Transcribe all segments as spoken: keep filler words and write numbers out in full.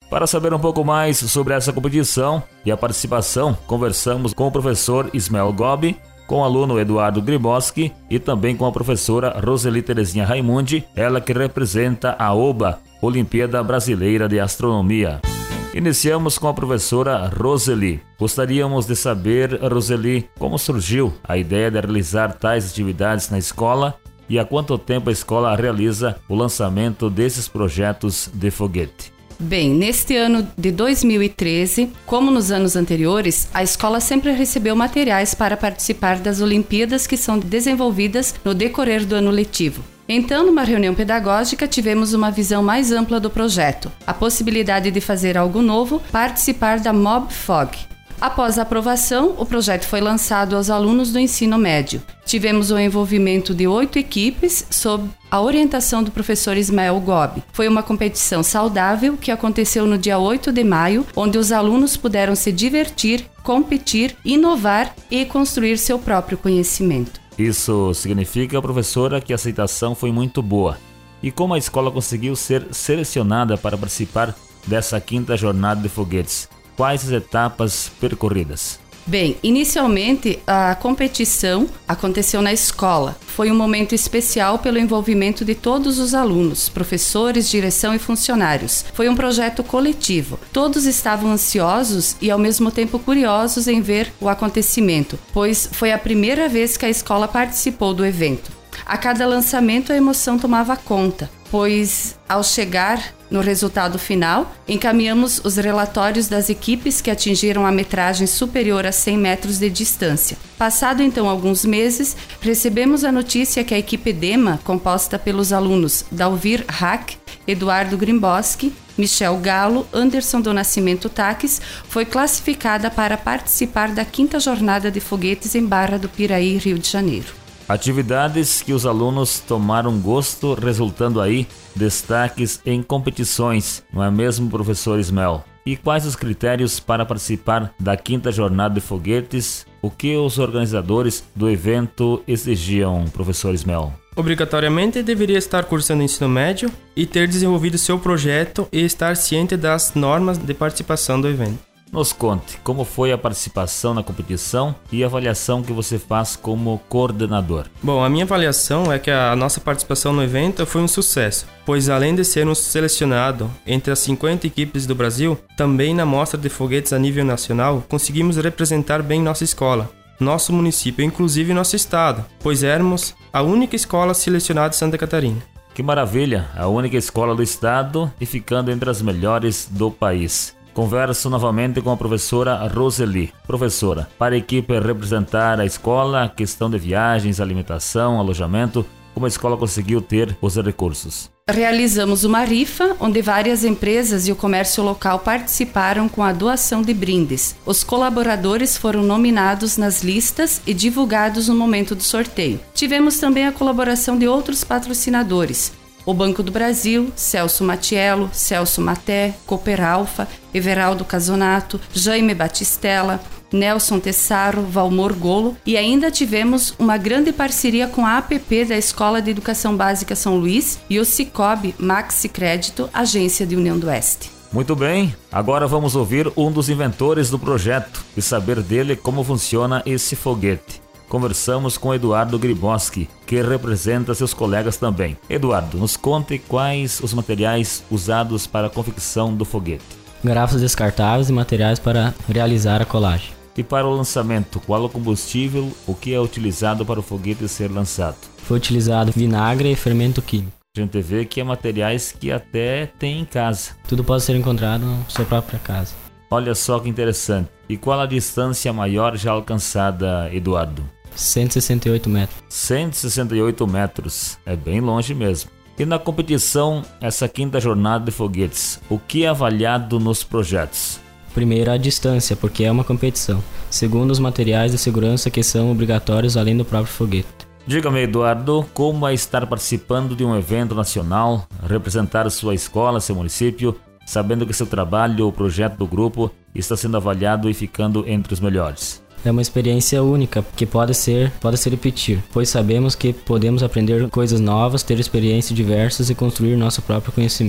Para saber um pouco mais sobre essa competição e a participação, conversamos com o professor Ismael Gobi, com o aluno Eduardo Griboski e também com a professora Roseli Terezinha Raimundi, ela que representa a OBA, Olimpíada Brasileira de Astronomia. Iniciamos com a professora Roseli. Gostaríamos de saber, Roseli, como surgiu a ideia de realizar tais atividades na escola e há quanto tempo a escola realiza o lançamento desses projetos de foguete. Bem, neste ano de dois mil e treze, como nos anos anteriores, a escola sempre recebeu materiais para participar das Olimpíadas que são desenvolvidas no decorrer do ano letivo. Então, numa reunião pedagógica, tivemos uma visão mais ampla do projeto, a possibilidade de fazer algo novo, participar da MobFog. Após a aprovação, o projeto foi lançado aos alunos do ensino médio. Tivemos o envolvimento de oito equipes sob a orientação do professor Ismael Gobi. Foi uma competição saudável que aconteceu no dia oito de maio, onde os alunos puderam se divertir, competir, inovar e construir seu próprio conhecimento. Isso significa, professora, que a aceitação foi muito boa. E como a escola conseguiu ser selecionada para participar dessa quinta jornada de foguetes? Quais as etapas percorridas? Bem, inicialmente a competição aconteceu na escola. Foi um momento especial pelo envolvimento de todos os alunos, professores, direção e funcionários. Foi um projeto coletivo. Todos estavam ansiosos e ao mesmo tempo curiosos em ver o acontecimento, pois foi a primeira vez que a escola participou do evento. A cada lançamento a emoção tomava conta, pois ao chegar no resultado final, encaminhamos os relatórios das equipes que atingiram a metragem superior a cem metros de distância. Passado então alguns meses, recebemos a notícia que a equipe DEMA, composta pelos alunos Dalvir Hack, Eduardo Griboski, Michel Galo, Anderson do Nascimento Taques, foi classificada para participar da quinta jornada de foguetes em Barra do Piraí, Rio de Janeiro. Atividades que os alunos tomaram gosto, resultando aí destaques em competições, não é mesmo, professor Ismael? E quais os critérios para participar da quinta jornada de foguetes? O que os organizadores do evento exigiam, professor Ismael? Obrigatoriamente deveria estar cursando ensino médio e ter desenvolvido seu projeto e estar ciente das normas de participação do evento. Nos conte como foi a participação na competição e a avaliação que você faz como coordenador. Bom, a minha avaliação é que a nossa participação no evento foi um sucesso, pois além de sermos selecionados entre as cinquenta equipes do Brasil, também na mostra de foguetes a nível nacional, conseguimos representar bem nossa escola, nosso município e inclusive nosso estado, pois éramos a única escola selecionada de Santa Catarina. Que maravilha, a única escola do estado e ficando entre as melhores do país. Converso novamente com a professora Roseli. Professora, para a equipe representar a escola, a questão de viagens, alimentação, alojamento, como a escola conseguiu ter os recursos? Realizamos uma rifa, onde várias empresas e o comércio local participaram com a doação de brindes. Os colaboradores foram nominados nas listas e divulgados no momento do sorteio. Tivemos também a colaboração de outros patrocinadores, o Banco do Brasil, Celso Matiello, Celso Maté, Cooper Alfa, Everaldo Casonato, Jaime Batistella, Nelson Tessaro, Valmor Golo, e ainda tivemos uma grande parceria com a A P P da Escola de Educação Básica São Luís e o Cicobi Maxi Crédito, Agência de União do Oeste. Muito bem, agora vamos ouvir um dos inventores do projeto e saber dele como funciona esse foguete. Conversamos com Eduardo Griboski, que representa seus colegas também. Eduardo, nos conte quais os materiais usados para a confecção do foguete. Garrafas descartáveis e materiais para realizar a colagem. E para o lançamento, qual o combustível, o que é utilizado para o foguete ser lançado? Foi utilizado vinagre e fermento químico. A gente vê que é materiais que até tem em casa. Tudo pode ser encontrado na sua própria casa. Olha só que interessante. E qual a distância maior já alcançada, Eduardo? cento e sessenta e oito metros. cento e sessenta e oito metros, é bem longe mesmo. E na competição, essa quinta jornada de foguetes, o que é avaliado nos projetos? Primeiro, a distância, porque é uma competição. Segundo, os materiais de segurança que são obrigatórios além do próprio foguete. Diga-me, Eduardo, como é estar participando de um evento nacional, representar sua escola, seu município, sabendo que seu trabalho ou projeto do grupo está sendo avaliado e ficando entre os melhores? É uma experiência única que pode ser, pode se repetir, pois sabemos que podemos aprender coisas novas, ter experiências diversas e construir nosso próprio conhecimento.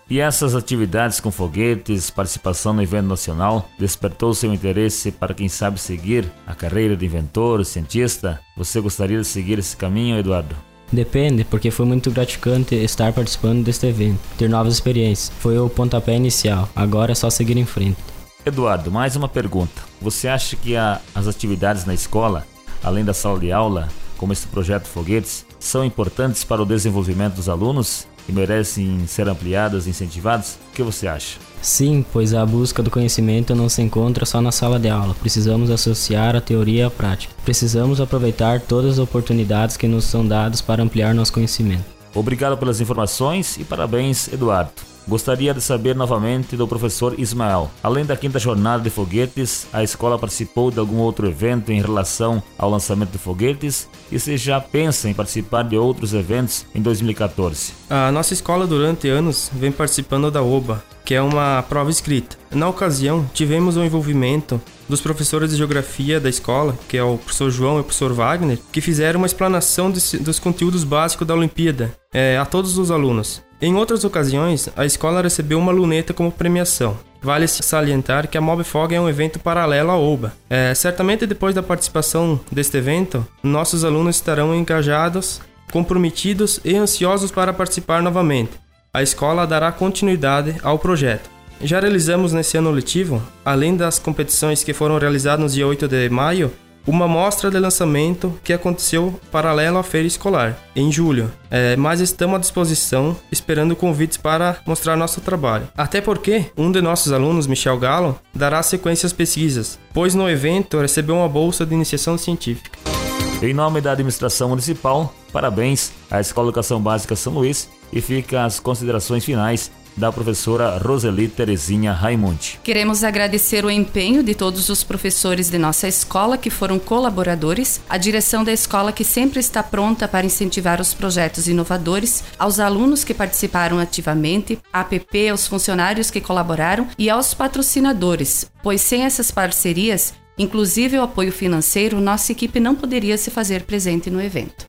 E essas atividades com foguetes, participação no evento nacional, despertou seu interesse para quem sabe seguir a carreira de inventor, cientista? Você gostaria de seguir esse caminho, Eduardo? Depende, porque foi muito gratificante estar participando deste evento, ter novas experiências. Foi o pontapé inicial, agora é só seguir em frente. Eduardo, mais uma pergunta. Você acha que a, as atividades na escola, além da sala de aula, como esse projeto Foguetes, são importantes para o desenvolvimento dos alunos e merecem ser ampliadas e incentivadas? O que você acha? Sim, pois a busca do conhecimento não se encontra só na sala de aula. Precisamos associar a teoria à prática. Precisamos aproveitar todas as oportunidades que nos são dadas para ampliar nosso conhecimento. Obrigado pelas informações e parabéns, Eduardo. Gostaria de saber novamente do professor Ismael. Além da quinta jornada de foguetes, a escola participou de algum outro evento em relação ao lançamento de foguetes? E se já pensa em participar de outros eventos em dois mil e quatorze? A nossa escola durante anos vem participando da O B A, que é uma prova escrita. Na ocasião, tivemos o envolvimento dos professores de geografia da escola, que é o professor João e o professor Wagner, que fizeram uma explanação de, dos conteúdos básicos da Olimpíada é, a todos os alunos. Em outras ocasiões, a escola recebeu uma luneta como premiação. Vale salientar que a Mobfog é um evento paralelo à O B A. É, certamente depois da participação deste evento, nossos alunos estarão engajados, comprometidos e ansiosos para participar novamente. A escola dará continuidade ao projeto. Já realizamos nesse ano letivo, além das competições que foram realizadas no dia oito de maio, uma mostra de lançamento que aconteceu paralelo à feira escolar, em julho. É, mas estamos à disposição, esperando convites para mostrar nosso trabalho. Até porque um de nossos alunos, Michel Galo, dará sequência às pesquisas, pois no evento recebeu uma bolsa de iniciação científica. Em nome da administração municipal, parabéns à Escola de Educação Básica São Luís e fica as considerações finais da professora Roseli Terezinha Raimundi. Queremos agradecer o empenho de todos os professores de nossa escola que foram colaboradores, a direção da escola que sempre está pronta para incentivar os projetos inovadores, aos alunos que participaram ativamente, à A P P, aos funcionários que colaboraram e aos patrocinadores, pois sem essas parcerias, inclusive o apoio financeiro, nossa equipe não poderia se fazer presente no evento.